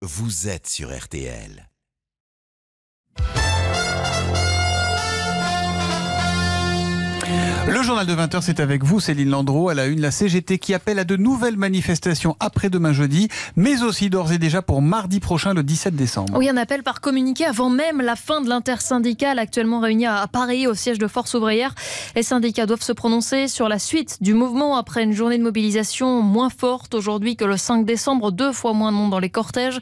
vous êtes sur RTL. Le journal de 20h, c'est avec vous, Céline Landreau. À la une, la CGT qui appelle à de nouvelles manifestations après-demain jeudi, mais aussi d'ores et déjà pour mardi prochain, le 17 décembre. Oui, un appel par communiqué avant même la fin de l'intersyndicale actuellement réunie à Paris, au siège de Force ouvrière. Les syndicats doivent se prononcer sur la suite du mouvement après une journée de mobilisation moins forte aujourd'hui que le 5 décembre. 2 fois moins de monde dans les cortèges.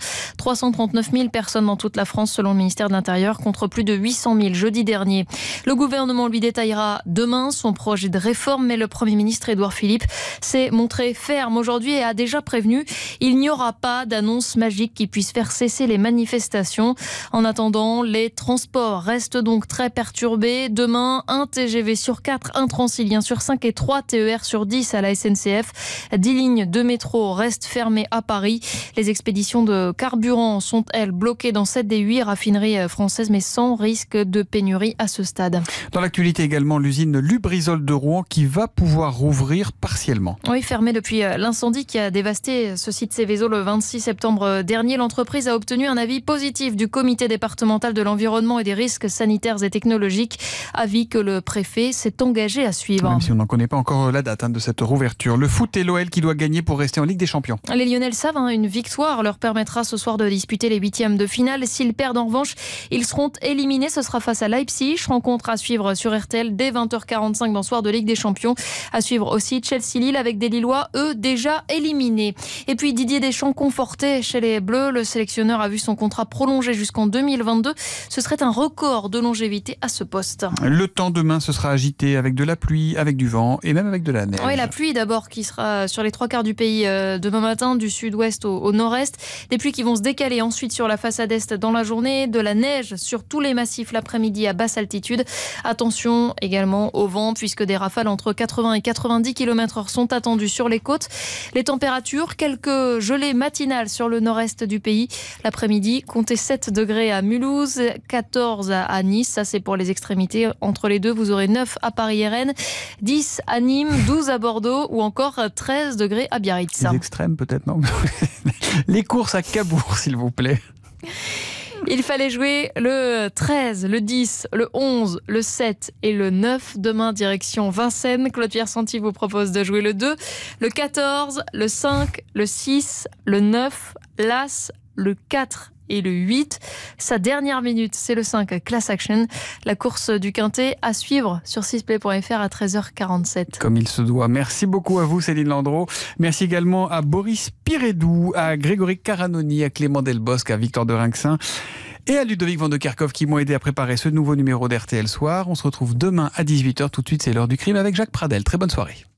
339 000 personnes dans toute la France, selon le ministère de l'Intérieur, contre plus de 800 000 jeudi dernier. Le gouvernement lui détaillera demain son projet de réforme, mais le Premier ministre Édouard Philippe s'est montré ferme aujourd'hui et a déjà prévenu il n'y aura pas d'annonce magique qui puisse faire cesser les manifestations. En attendant, les transports restent donc très perturbés. Demain, 1 TGV sur 4, 1 Transilien sur 5 et 3 TER sur 10 à la SNCF. 10 lignes de métro restent fermées à Paris. Les expéditions de carburant sont, elles, bloquées dans 7 des 8 raffineries françaises, mais sans risque de pénurie à ce stade. Dans l'actualité également, l'usine Lubrizol de Rouen qui va pouvoir rouvrir partiellement. Oui, fermée depuis l'incendie qui a dévasté ce site Seveso le 26 septembre dernier. L'entreprise a obtenu un avis positif du comité départemental de l'environnement et des risques sanitaires et technologiques. Avis que le préfet s'est engagé à suivre. Même si on n'en connaît pas encore la date de cette rouverture. Le foot et l'OL qui doit gagner pour rester en Ligue des Champions. Les Lyonnais savent, une victoire leur permettra ce soir de disputer les 8e de finale. S'ils perdent en revanche, ils seront éliminés. Ce sera face à Leipzig. Rencontre à suivre sur RTL dès 20h45 dans Soir de Ligue des Champions. À suivre aussi Chelsea-Lille avec des Lillois, eux, déjà éliminés. Et puis Didier Deschamps conforté chez les Bleus. Le sélectionneur a vu son contrat prolongé jusqu'en 2022. Ce serait un record de longévité à ce poste. Le temps demain, ce sera agité avec de la pluie, avec du vent et même avec de la neige. Oui, la pluie d'abord qui sera sur les 3/4 du pays demain matin, du sud-ouest au nord-est. Des pluies qui vont se décaler ensuite sur la façade est dans la journée. De la neige sur tous les massifs l'après-midi à basse altitude. Attention également au vent puisque des rafales entre 80 et 90 km/h sont attendues sur les côtes. Les températures, quelques gelées matinales sur le nord-est du pays. L'après-midi, comptez 7 degrés à Mulhouse, 14 à Nice. Ça, c'est pour les extrémités. Entre les deux, vous aurez 9 à Paris et Rennes, 10 à Nîmes, 12 à Bordeaux ou encore 13 degrés à Biarritz. Les extrêmes peut-être, non? Les courses à Cabourg, s'il vous plaît. Il fallait jouer le 13, le 10, le 11, le 7 et le 9. Demain, direction Vincennes. Claude Pierre-Santi vous propose de jouer le 2, le 14, le 5, le 6, le 9, l'As, le 4 et le 8. Sa dernière minute, c'est le 5, Class Action. La course du Quintet à suivre sur sisplay.fr à 13h47. Comme il se doit. Merci beaucoup à vous, Céline Landreau. Merci également à Boris Pirédou, à Grégory Caranoni, à Clément Delbosque, à Victor de Rinxin et à Ludovic Van de Kerkhoff qui m'ont aidé à préparer ce nouveau numéro d'RTL Soir. On se retrouve demain à 18h. Tout de suite, c'est l'heure du crime avec Jacques Pradel. Très bonne soirée.